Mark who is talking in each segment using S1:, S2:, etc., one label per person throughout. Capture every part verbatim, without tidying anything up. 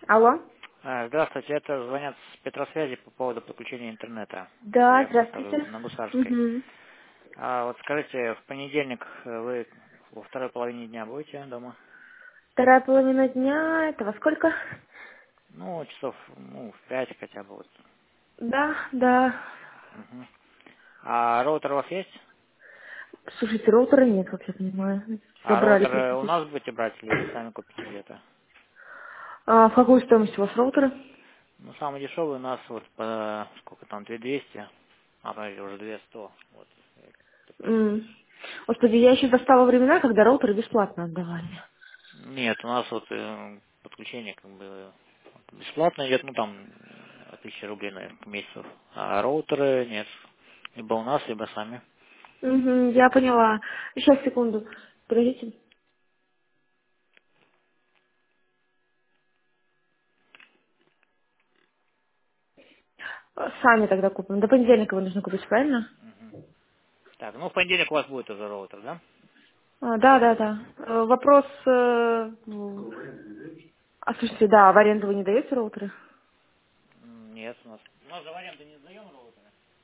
S1: Алло?
S2: А, Здравствуйте, это звонят с Петросвязи по поводу подключения интернета
S1: Да,
S2: заявку
S1: здравствуйте.
S2: оставил на Гусарской.
S1: Угу.
S2: А вот скажите, в понедельник э, вы во второй половине дня будете дома?
S1: Вторая половина дня, это во сколько?
S2: Ну, часов ну, в пять хотя бы вот.
S1: Да, да.
S2: Мгм. А роутер у вас есть?
S1: Слушайте, роутера нет, как я понимаю.
S2: А
S1: Забрали
S2: роутер э,
S1: просто
S2: у
S1: здесь.
S2: нас будете брать или сами купите где-то?
S1: А в какую стоимость у вас роутеры?
S2: Ну, самый дешевый у нас вот по сколько там, две тысячи двести, а смотрите, уже две тысячи сто. Вот, э, такие.
S1: М. Господи, я еще достала времена, когда роутеры бесплатно отдавали.
S2: Нет, у нас вот э, подключение как бы бесплатно идет, ну там э, тысяча рублей на несколько месяцев. А роутеры нет. Либо у нас, либо сами.
S1: Угу, я поняла. Сейчас, секунду. Подождите. А, Сами тогда купим. До понедельника его нужно купить, правильно?
S2: Мгм. Так, ну в понедельник у вас будет уже роутер, да?
S1: А, да, да, да. Э, Вопрос... э, м, А слушайте, да, в аренду вы не даете роутеры?
S2: М, Нет, у нас. У нас же в аренду не сдаем роутеры?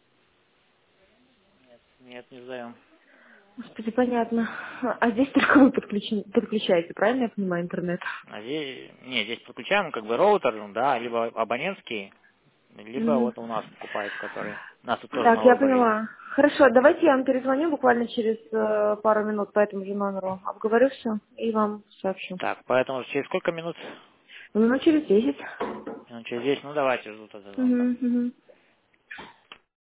S2: Нет. Нет, не сдаем.
S1: Господи, понятно. А здесь только вы подключен- подключаете, правильно я понимаю, интернет?
S2: А здесь, нет, здесь подключаем как бы роутер, ну да, либо абонентский, либо
S1: Мгм.
S2: вот у нас покупается, который. У нас тут тоже
S1: Так,
S2: на
S1: я
S2: выборе есть.
S1: поняла. Хорошо, давайте я вам перезвоню буквально через э, пару минут по этому же номеру. Обговорю все и вам сообщу.
S2: Так, поэтому через сколько минут?
S1: Ну, через десять.
S2: Минут через десять, ну давайте, жду тогда звонка.
S1: Угу, угу.